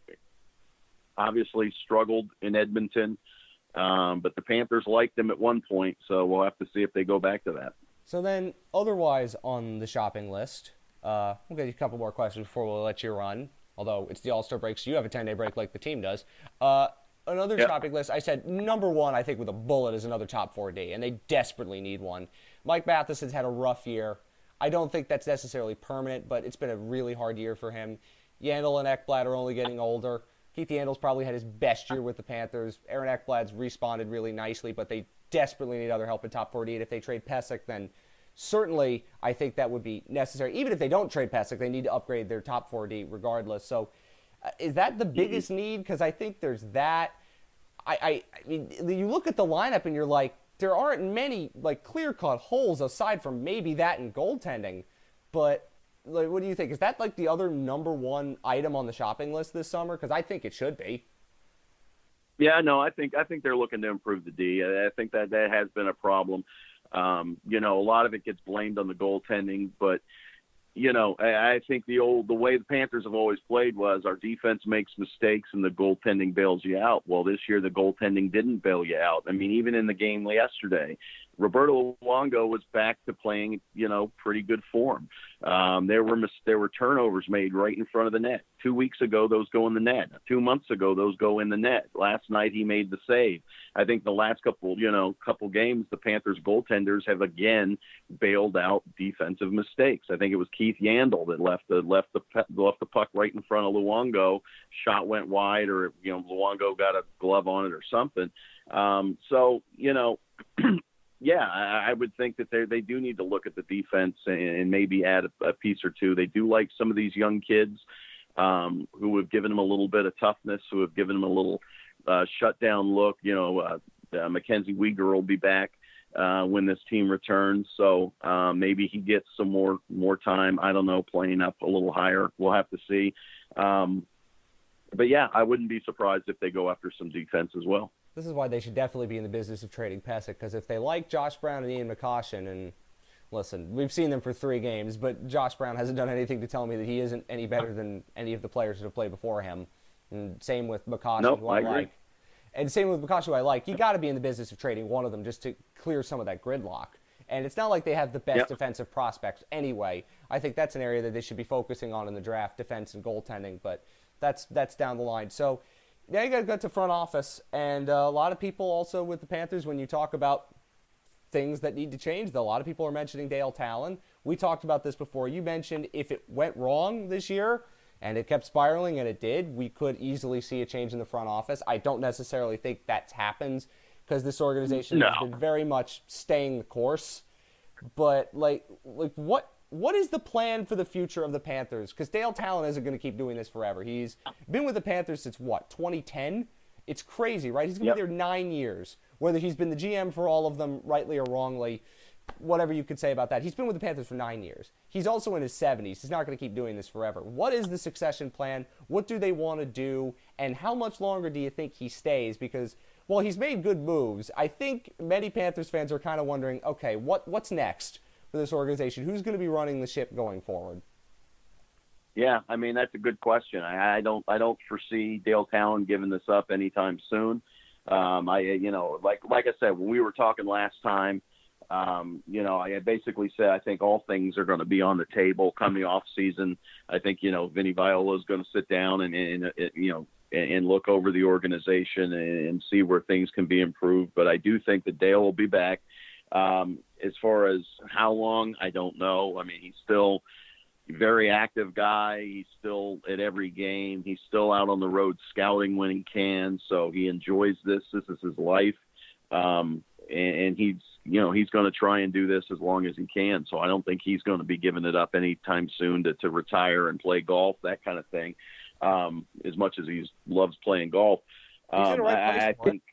obviously struggled in Edmonton, um, but the Panthers liked him at one point, so we'll have to see if they go back to that. So then, otherwise on the shopping list, Uh, we'll get you a couple more questions before we'll let you run, although it's the All-Star break, so you have a ten-day break like the team does. Uh, another yep. shopping list, I said number one, I think with a bullet, is another top four D, and they desperately need one. Mike Matheson's had a rough year. I don't think that's necessarily permanent, but it's been a really hard year for him. Yandel and Ekblad are only getting older. Keith Yandel's probably had his best year with the Panthers. Aaron Ekblad's responded really nicely, but they desperately need other help in top four D, and if they trade Pesek, then certainly, I think that would be necessary. Even if they don't trade Pesek, they need to upgrade their top four D regardless. So uh, is that the biggest need? Because I think there's that. I, I, I mean, you look at the lineup and you're like, there aren't many like clear-cut holes aside from maybe that in goaltending. But like, what do you think? Is that like the other number one item on the shopping list this summer? Because I think it should be. Yeah, no, I think I think they're looking to improve the D. I think that that has been a problem. Um, you know, a lot of it gets blamed on the goaltending, but you know, I, I think the old the way the Panthers have always played was our defense makes mistakes and the goaltending bails you out. Well, this year the goaltending didn't bail you out. I mean, even in the game yesterday, Roberto Luongo was back to playing, you know, pretty good form. Um, there were mis- there were turnovers made right in front of the net. Two weeks ago, those go in the net. Two months ago, those go in the net. Last night, he made the save. I think the last couple, you know, couple games, the Panthers goaltenders have again bailed out defensive mistakes. I think it was Keith Yandel that left the left the left the puck right in front of Luongo. Shot went wide, or you know, Luongo got a glove on it or something. Um, so you know. Yeah, I, I would think that they they do need to look at the defense and, and maybe add a, a piece or two. They do like some of these young kids um, who have given them a little bit of toughness, who have given them a little uh, shutdown look. You know, uh, uh, Mackenzie Weegar will be back uh, when this team returns, so uh, maybe he gets some more more time. I don't know, playing up a little higher. We'll have to see. Um, but yeah, I wouldn't be surprised if they go after some defense as well. This is why they should definitely be in the business of trading Pysyk, because if they like Josh Brown and Ian McCoshen, and listen, we've seen them for three games, but Josh Brown hasn't done anything to tell me that he isn't any better than any of the players that have played before him. And same with McCoshen, nope, who I, I agree. like. And same with McCoshen, who I like. You got to be in the business of trading one of them just to clear some of that gridlock. And it's not like they have the best yep. defensive prospects anyway. I think that's an area that they should be focusing on in the draft, defense and goaltending, but that's that's down the line. So now you got to go to front office, and uh, a lot of people also with the Panthers, when you talk about things that need to change, though, a lot of people are mentioning Dale Talon. We talked about this before. You mentioned if it went wrong this year and it kept spiraling, and it did, we could easily see a change in the front office. I don't necessarily think that happens because this organization no. has been very much staying the course. But, like, like what what is the plan for the future of the Panthers? Because Dale Talon isn't going to keep doing this forever. He's been with the Panthers since, what, twenty ten? It's crazy, right? He's going to yep. be there nine years. Whether he's been the G M for all of them, rightly or wrongly, whatever you could say about that. He's been with the Panthers for nine years. He's also in his seventies. He's not going to keep doing this forever. What is the succession plan? What do they want to do? And how much longer do you think he stays? Because, well, he's made good moves. I think many Panthers fans are kind of wondering, okay, what what's next for this organization? Who's going to be running the ship going forward? Yeah, I mean, that's a good question. I, I don't I don't foresee Dale Talon giving this up anytime soon. Um, I, you know, like like I said, when we were talking last time, um, you know, I basically said I think all things are going to be on the table come the off season. I think, you know, Vinny Viola is going to sit down and, and, and you know, and, and look over the organization and, and see where things can be improved. But I do think that Dale will be back. Um, as far as how long, I don't know. I mean, he's still very active guy. He's still at every game. He's still out on the road scouting when he can. So he enjoys this. This is his life. Um, and, and he's, you know, he's going to try and do this as long as he can. So I don't think he's going to be giving it up anytime soon to, to retire and play golf, that kind of thing. Um, as much as he loves playing golf. He's in the Um, right I, place I for it. think,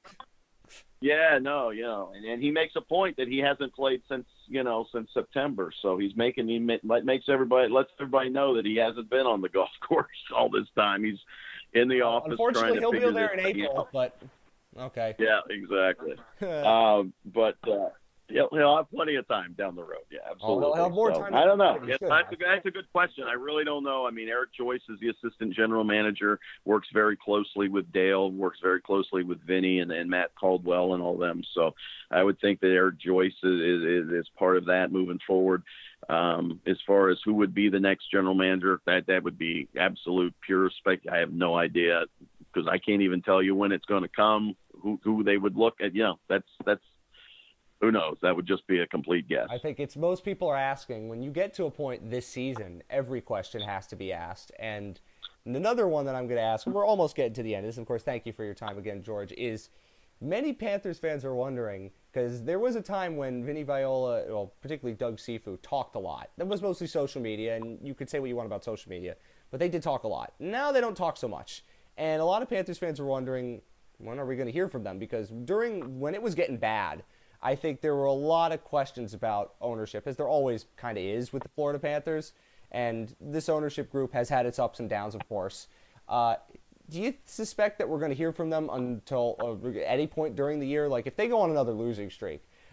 yeah, no, you know, and, and he makes a point that he hasn't played since, you know, since September. So he's making, he ma- makes everybody, lets everybody know that he hasn't been on the golf course all this time. He's in the office Unfortunately, trying to he'll be figure there in this April, out. but okay. Yeah, exactly. um, but, uh, yeah, he'll have plenty of time down the road. Yeah, absolutely. Oh, he'll have more So, time. I don't know. He Yeah, should that's, a, have. that's a good question. I really don't know. I mean, Eric Joyce is the assistant general manager, works very closely with Dale, works very closely with Vinny and, and Matt Caldwell and all them. So I would think that Eric Joyce is, is, is part of that moving forward. Um, as far as who would be the next general manager, that, that would be absolute pure spec. I have no idea because I can't even tell you when it's going to come, who, who they would look at. You know, that's, that's, who knows? That would just be a complete guess. I think it's most people are asking, when you get to a point this season, every question has to be asked. And another one that I'm going to ask, and we're almost getting to the end, is, of course, thank you for your time again, George, is many Panthers fans are wondering, because there was a time when Vinny Viola, well, particularly Doug Sifu, talked a lot. That was mostly social media, and you could say what you want about social media, but they did talk a lot. Now they don't talk so much. And a lot of Panthers fans are wondering, when are we going to hear from them? Because during, when it was getting bad, I think there were a lot of questions about ownership, as there always kind of is with the Florida Panthers. And this ownership group has had its ups and downs, of course. Uh, do you suspect that we're going to hear from them until uh, at any point during the year? Like, if they go on another losing streak,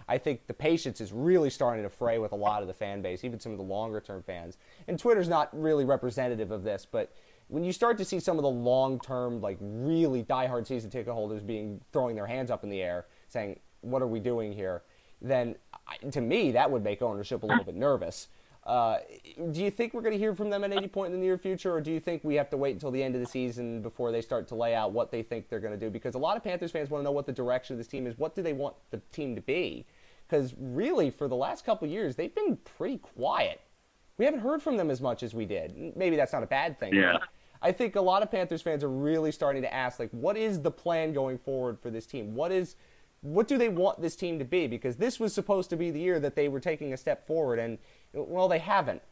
I think the patience is really starting to fray with a lot of the fan base, even some of the longer-term fans. And Twitter's not really representative of this, but when you start to see some of the long-term, like really diehard season ticket holders being throwing their hands up in the air, saying, "What are we doing here?" then to me that would make ownership a little bit nervous. Uh, do you think we're going to hear from them at any point in the near future, or do you think we have to wait until the end of the season before they start to lay out what they think they're going to do? Because a lot of Panthers fans want to know what the direction of this team is. What do they want the team to be? Because really, for the last couple of years, they've been pretty quiet. We haven't heard from them as much as we did. Maybe that's not a bad thing. Yeah. I think a lot of Panthers fans are really starting to ask, like, what is the plan going forward for this team? What is, what do they want this team to be? Because this was supposed to be the year that they were taking a step forward, and, well, they haven't.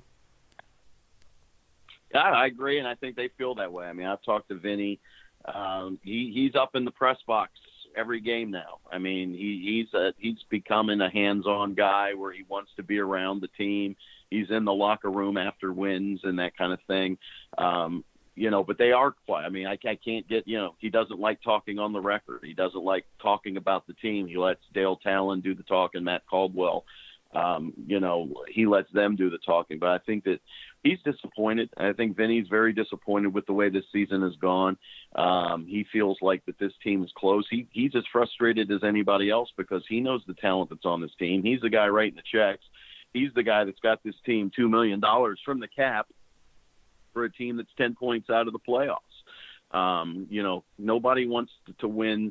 Yeah, I agree, and I think they feel that way. I mean, I've talked to Vinny. Um, he, he's up in the press box every game now. I mean, he, he's a, he's becoming a hands-on guy where he wants to be around the team. He's in the locker room after wins and that kind of thing. Um, You know, but they are quiet. I mean, I, I can't get, you know, he doesn't like talking on the record. He doesn't like talking about the team. He lets Dale Talon do the talking, Matt Caldwell. Um, you know, he lets them do the talking. But I think that he's disappointed. I think Vinny's very disappointed with the way this season has gone. Um, he feels like that this team is close. He, he's as frustrated as anybody else because he knows the talent that's on this team. He's the guy writing the checks. He's the guy that's got this team two million dollars from the cap for a team that's ten points out of the playoffs. Um, you know, nobody wants to, to win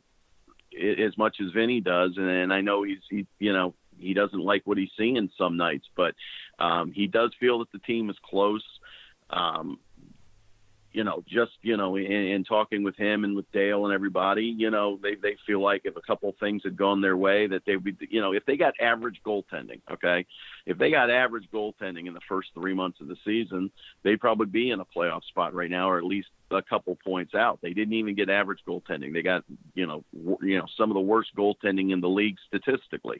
as much as Vinny does. And, and I know he's, he, you know, he doesn't like what he's seeing some nights, but um, he does feel that the team is close. Um, you know, just, you know, in, in talking with him and with Dale and everybody, you know, they, they feel like if a couple of things had gone their way that they would, you know, if they got average goaltending, okay, if they got average goaltending in the first three months of the season, they'd probably be in a playoff spot right now, or at least a couple points out. They didn't even get average goaltending. They got, you know, w- you know, some of the worst goaltending in the league statistically.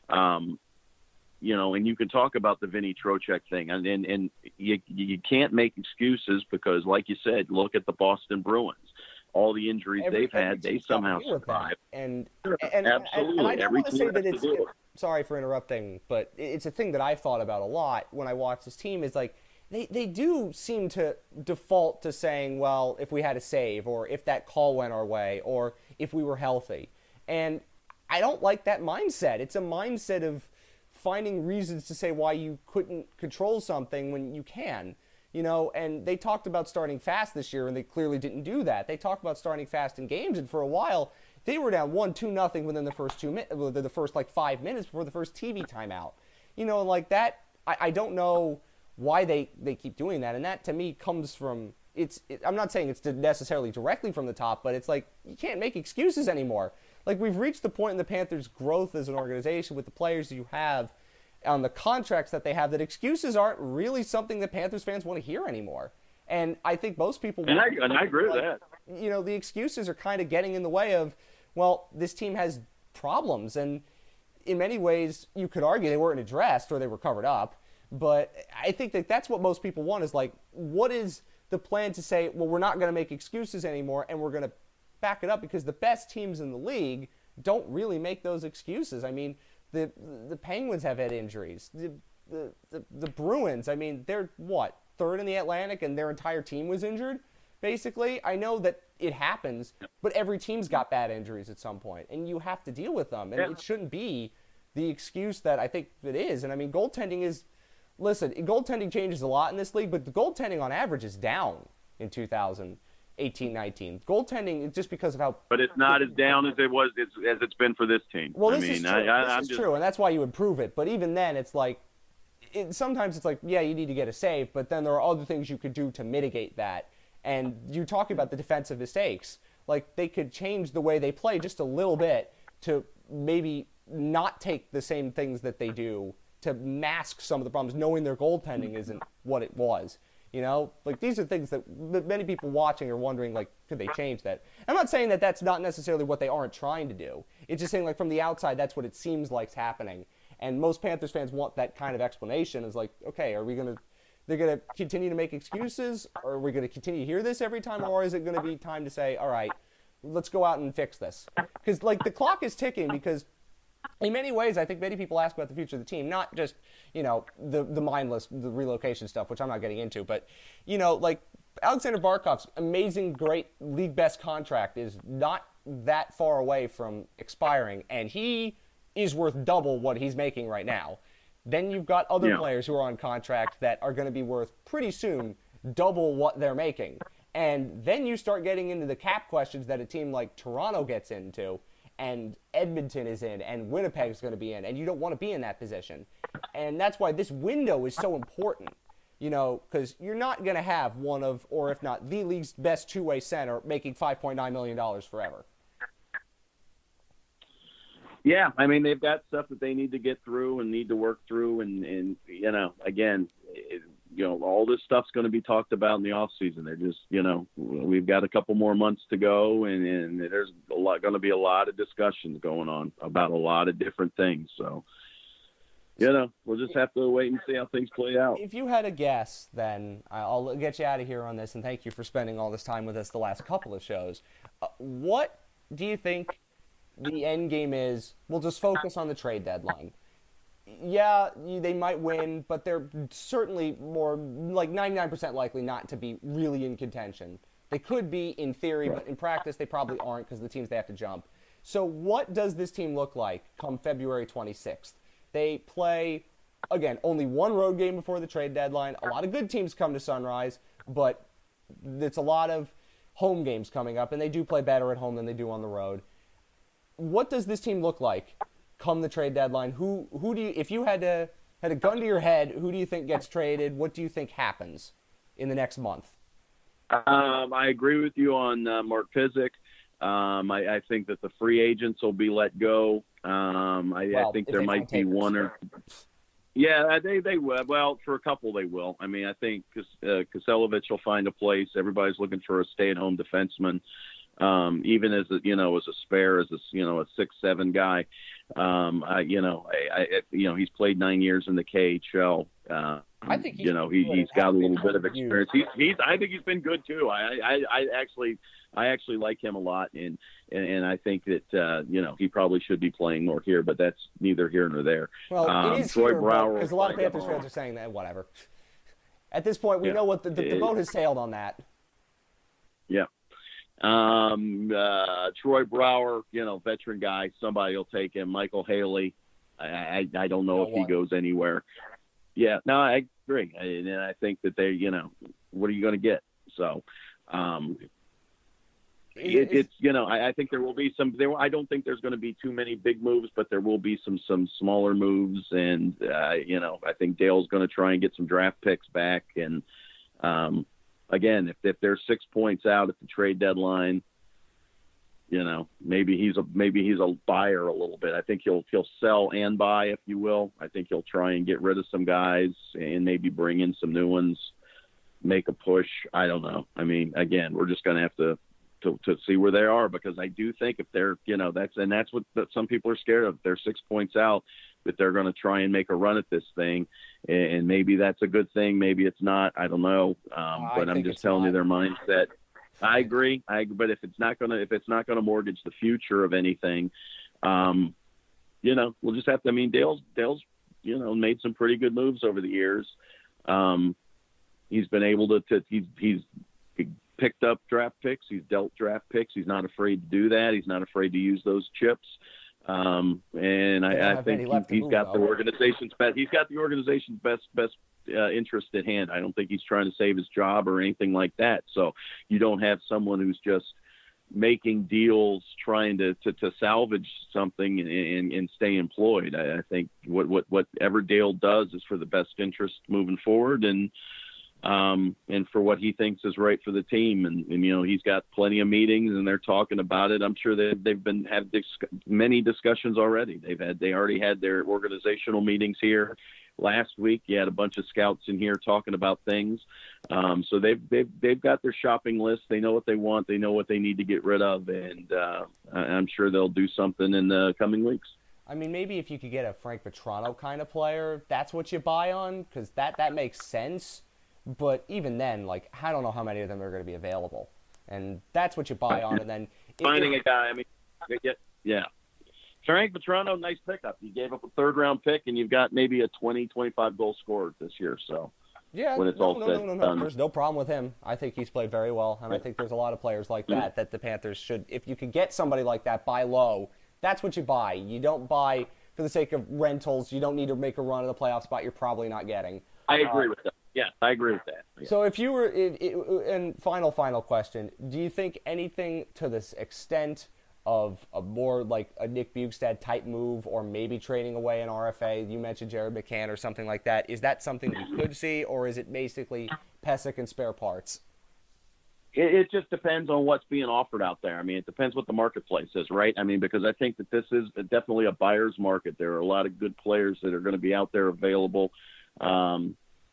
Um, You know, and you can talk about the Vinny Trocheck thing, and, and and you you can't make excuses because, like you said, look at the Boston Bruins. All the injuries Every, they've had, they somehow survived. And and, Absolutely. and I don't Every want to say team that has it's. to do it. Sorry for interrupting, but it's a thing that I've thought about a lot when I watch this team. Is like they they do seem to default to saying, well, if we had a save, or if that call went our way, or if we were healthy, and I don't like that mindset. It's a mindset of finding reasons to say why you couldn't control something when you can, you know, and they talked about starting fast this year, and they clearly didn't do that. They talked about starting fast in games, and for a while, they were down one, two, nothing within the first two minutes, within the first like five minutes before the first T V timeout. You know, like that, I, I don't know why they, they keep doing that, and that to me comes from, it's, it, I'm not saying it's necessarily directly from the top, but it's like, you can't make excuses anymore. Like, we've reached the point in the Panthers' growth as an organization with the players you have on the contracts that they have that excuses aren't really something that Panthers fans want to hear anymore. And I think most people... And I, and I agree with like, that. You know, the excuses are kind of getting in the way of, well, this team has problems. And in many ways, you could argue they weren't addressed or they were covered up. But I think that that's what most people want is, like, what is the plan to say, well, we're not going to make excuses anymore and we're going to back it up, because the best teams in the league don't really make those excuses. I mean, the the Penguins have had injuries. The, the the the Bruins, I mean, they're what, third in the Atlantic, and their entire team was injured, basically. I know that it happens, but every team's got bad injuries at some point, and you have to deal with them. And Yeah. it shouldn't be the excuse that I think it is. And I mean, goaltending is, listen, goaltending changes a lot in this league, but the goaltending on average is down in two thousand eighteen nineteen. Goaltending, just because of how... But it's not as down as it was as, as it's been for this team. Well, this I mean, is true. I, I, this I'm is just, true, and that's why you improve it. But even then, it's like, it, sometimes it's like, yeah, you need to get a save, but then there are other things you could do to mitigate that. And you're talking about the defensive mistakes. Like, they could change the way they play just a little bit to maybe not take the same things that they do to mask some of the problems, knowing their goaltending isn't what it was. You know, like, these are things that many people watching are wondering, like, could they change that? I'm not saying that that's not necessarily what they aren't trying to do. It's just saying, like, from the outside, that's what it seems like's happening. And most Panthers fans want that kind of explanation. Is like, okay, are we going to, they're going to continue to make excuses? Or are we going to continue to hear this every time? Or is it going to be time to say, all right, let's go out and fix this? Because, like, the clock is ticking, because in many ways, I think many people ask about the future of the team, not just, you know, the, the mindless, the relocation stuff, which I'm not getting into, but, you know, like Alexander Barkov's amazing, great league best contract is not that far away from expiring, and he is worth double what he's making right now. Then you've got other Yeah. players who are on contract that are going to be worth pretty soon double what they're making. And then you start getting into the cap questions that a team like Toronto gets into, and Edmonton is in, and Winnipeg's going to be in, and you don't want to be in that position. And that's why this window is so important, you know, because you're not going to have one of, or if not the league's best two-way center making five point nine million dollars forever. Yeah, I mean, they've got stuff that they need to get through and need to work through. And, and you know, again, it, you know, all this stuff's going to be talked about in the off season. They're just, you know, we've got a couple more months to go, and, and there's a lot going to be a lot of discussions going on about a lot of different things. So, you know, we'll just have to wait and see how things play out. If you had a guess, then I'll get you out of here on this, and thank you for spending all this time with us the last couple of shows. Uh, what do you think the end game is? We'll just focus on the trade deadline. Yeah, they might win, but they're certainly more like ninety-nine percent likely not to be really in contention. They could be in theory, but in practice they probably aren't because the teams they have to jump. So what does this team look like come February twenty-sixth? They play, again, only one road game before the trade deadline. A lot of good teams come to Sunrise, but it's a lot of home games coming up, and they do play better at home than they do on the road. What does this team look like come the trade deadline? Who who do you, if you had to had a gun to your head, who do you think gets traded? What do you think happens in the next month? Um, I agree with you on uh, Mark Pysyk. Um, I, I think that the free agents will be let go. Um, I, Well, I think if there they might find be takers. one or yeah, they they will. Well, for a couple they will. I mean, I think uh, Koselevich will find a place. Everybody's looking for a stay-at-home defenseman. Um, even as a, you know, as a spare, as a, you know, a six, seven guy, um, I, you know, I, I, you know, he's played nine years in the K H L. Uh, I think he's you know, he, good he's and got a has little been bit of used. experience. He's, he's, I think he's been good too. I, I, I actually, I actually like him a lot. And, and, and I think that, uh, you know, he probably should be playing more here, but that's neither here nor there. Well, um, it is Troy here, Brouwer because a lot of will play Panthers him. fans are saying that, whatever. At this point, we Yeah. know what the, the, the It- boat has sailed on that. Yeah. Um, uh, Troy Brouwer, you know, veteran guy, somebody will take him. Michael Haley, I, I, I don't know No if he one. goes anywhere. Yeah, no, I agree. I, and I think that they, you know, what are you going to get? So, um, it, it's, you know, I, I think there will be some, there, I don't think there's going to be too many big moves, but there will be some, some smaller moves. And, uh, you know, I think Dale's going to try and get some draft picks back. And, um, again, if, if they're six points out at the trade deadline, you know, maybe he's a maybe he's a buyer a little bit. I think he'll he'll sell and buy, if you will. I think he'll try and get rid of some guys and maybe bring in some new ones, make a push. I don't know. I mean, again, we're just going to have to to to see where they are, because I do think if they're, you know, that's and that's what that some people are scared of. If they're six points out, that they're going to try and make a run at this thing. And maybe that's a good thing. Maybe it's not. I don't know. Um, I but I'm think just it's telling you not. their mindset. I agree. I but if it's not gonna if it's not gonna mortgage the future of anything, um, you know, we'll just have to. I mean, Dale's Dale's you know made some pretty good moves over the years. Um, he's been able to, to he's he's picked up draft picks. He's dealt draft picks. He's not afraid to do that. He's not afraid to use those chips. Um, and They don't I, I have think many he, left to he's move, got the though. organization's best. He's got the organization's best best uh, interest at hand. I don't think he's trying to save his job or anything like that. So you don't have someone who's just making deals trying to, to, to salvage something and, and, and stay employed. I, I think what, what whatever Dale does is for the best interest moving forward, and um, and for what he thinks is right for the team. And, and, you know, he's got plenty of meetings and they're talking about it. I'm sure that they've been had dis- many discussions already. They've had, they already had their organizational meetings here last week. You had a bunch of scouts in here talking about things. Um, so they've, they've, they've got their shopping list. They know what they want. They know what they need to get rid of. And uh, I'm sure they'll do something in the coming weeks. I mean, maybe if you could get a Frank Vetrano kind of player, that's what you buy on, because that, that makes sense. But even then, like, I don't know how many of them are going to be available. And that's what you buy on. And then Finding a guy, I mean, yeah, yeah. Frank Petrano, nice pickup. You gave up a third round pick, and you've got maybe a twenty, twenty-five goal scorer this year. So yeah, when it's no, all no, said no, no, and no. done. There's no problem with him. I think he's played very well, and I Yeah. think there's a lot of players like that that the Panthers should. If you could get somebody like that, buy low. That's what you buy. You don't buy for the sake of rentals. You don't need to make a run in the playoff spot you're probably not getting. I agree Uh, with that. Yeah, I agree with that. Yeah. So if you were, it, it, and final, final question, do you think anything to this extent of a more like a Nick Bjugstad type move, or maybe trading away an R F A? You mentioned Jared McCann or something like that. Is that something you could see, or is it basically Pesic and spare parts? It, it just depends on what's being offered out there. I mean, it depends what the marketplace is, right? I mean, because I think that this is definitely a buyer's market. There are a lot of good players that are going to be out there available. Um,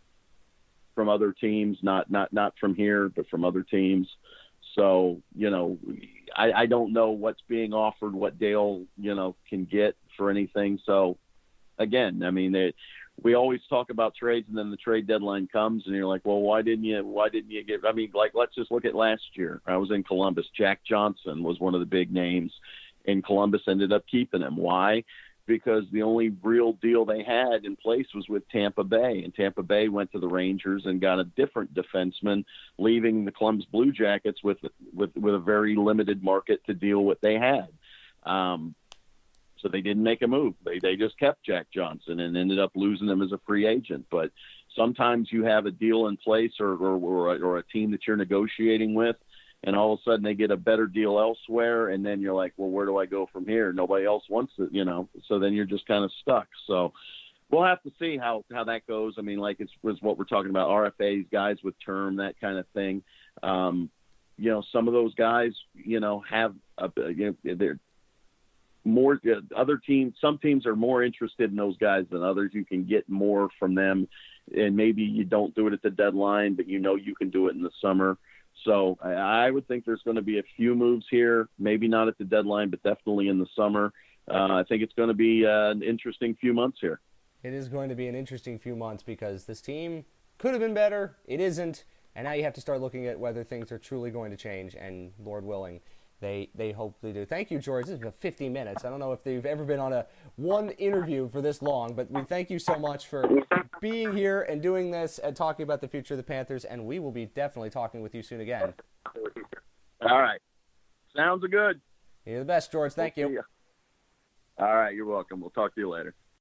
from other teams, not not not from here, but from other teams. So, you know, I, I don't know what's being offered, what Dale, you know, can get for anything. So, again, I mean, they, we always talk about trades, and then the trade deadline comes, and you're like, well, why didn't you? Why didn't you give? I mean, like, let's just look at last year. I was in Columbus. Jack Johnson was one of the big names, and Columbus ended up keeping him. Why? Because the only real deal they had in place was with Tampa Bay, and Tampa Bay went to the Rangers and got a different defenseman, leaving the Columbus Blue Jackets with with with a very limited market to deal with what they had. Um, so they didn't make a move. They they just kept Jack Johnson and ended up losing him as a free agent. But sometimes you have a deal in place, or or, or, a, or a team that you're negotiating with, and all of a sudden they get a better deal elsewhere, and then you're like, well, where do I go from here? Nobody else wants it, you know, so then you're just kind of stuck. So we'll have to see how, how that goes. I mean, like it's was what we're talking about, R F As, guys with term, that kind of thing. Um, you know, some of those guys, you know, have, a, you know, they're more, other teams, some teams are more interested in those guys than others. You can get more from them, and maybe you don't do it at the deadline, but you know you can do it in the summer. So I would think there's going to be a few moves here, maybe not at the deadline, but definitely in the summer. Uh, I think it's going to be uh, an interesting few months here. It is going to be an interesting few months because this team could have been better. It isn't. And now you have to start looking at whether things are truly going to change. And Lord willing, they they hopefully do. Thank you, George. This has been fifty minutes. I don't know if they've ever been on a one interview for this long, but we thank you so much for being here and doing this and talking about the future of the Panthers. And we will be definitely talking with you soon again. All right. Sounds good. You're the best, George. Thank you. All right. You're welcome. We'll talk to you later.